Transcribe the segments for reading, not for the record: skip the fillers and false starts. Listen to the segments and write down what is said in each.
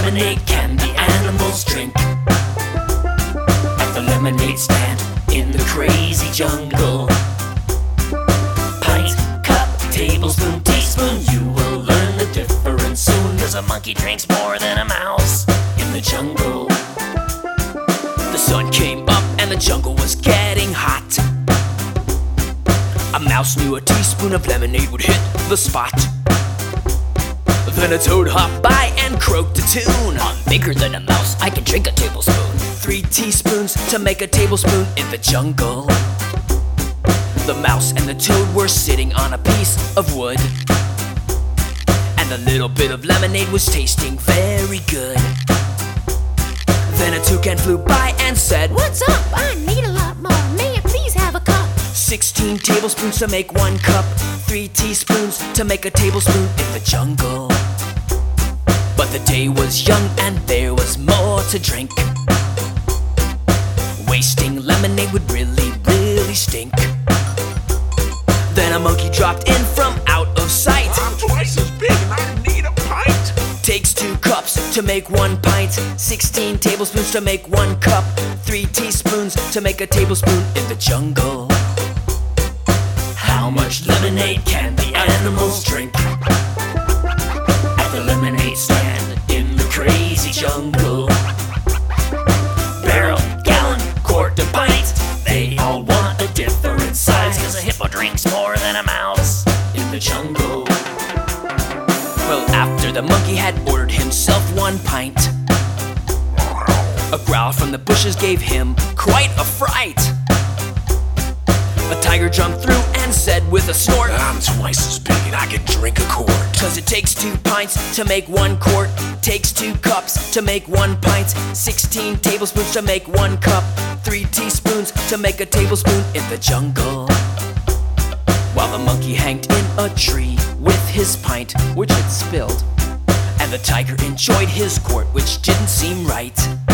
lemonade can the animals drink? At the lemonade stand in the crazy jungle. Pint, cup, tablespoon, teaspoon, you will learn the difference soon. 'Cause a monkey drinks more than a mouse in the jungle. The sun came up and the jungle was getting hot. A mouse knew a teaspoon of lemonade would hit the spot. Then a toad hopped by and croaked a tune. I'm bigger than a mouse, I can drink a tablespoon. 3 teaspoons to make a tablespoon in the jungle. The mouse and the toad were sitting on a piece of wood, and a little bit of lemonade was tasting very good. Then a toucan flew by and said, "What's up? I need a lot more. May I please have a cup?" 16 tablespoons to make 1 cup. 3 teaspoons to make a tablespoon in the jungle. But the day was young and there was more to drink. Wasting lemonade would really, really stink. Then a monkey dropped in from out of sight. I'm twice as big and I need a pint. Takes 2 cups to make 1 pint. 16 tablespoons to make 1 cup. 3 teaspoons to make a tablespoon in the jungle. How much lemonade can the animals drink? At the lemonade stand in the crazy jungle. Barrel, gallon, quart, a pint, they all want a different size. 'Cause a hippo drinks more than a mouse in the jungle. Well, after the monkey had ordered himself 1 pint, a growl from the bushes gave him quite a fright. A tiger jumped through and said with a snort, I'm twice as big and I can drink a quart. 'Cause it takes 2 pints to make 1 quart. Takes 2 cups to make 1 pint. 16 tablespoons to make 1 cup. 3 teaspoons to make a tablespoon in the jungle. While the monkey hanged in a tree with his pint, which had spilled, and the tiger enjoyed his quart, which didn't seem right.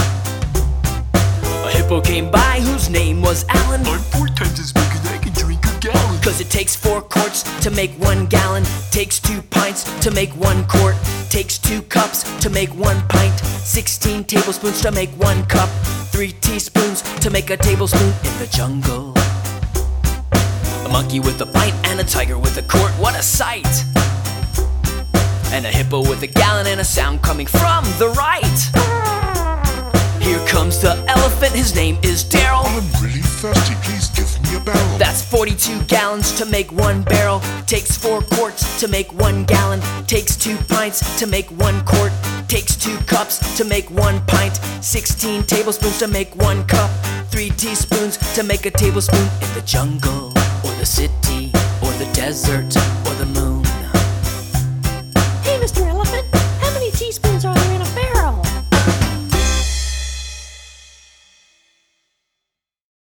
A hippo came by whose name was Alan. I'm 4 times as big and I can drink a gallon. 'Cause it takes 4 quarts to make 1 gallon. Takes 2 pints to make 1 quart. Takes 2 cups to make 1 pint. 16 tablespoons to make 1 cup. 3 teaspoons to make a tablespoon in the jungle. A monkey with a pint and a tiger with a quart, what a sight! And a hippo with a gallon and a sound coming from the right. Here comes the elephant, his name is Daryl. I'm really thirsty, please give me a barrel. That's 42 gallons to make 1 barrel. Takes 4 quarts to make 1 gallon. Takes 2 pints to make 1 quart. Takes 2 cups to make 1 pint. 16 tablespoons to make 1 cup. 3 teaspoons to make a tablespoon in the jungle, or the city, or the desert, or the moon.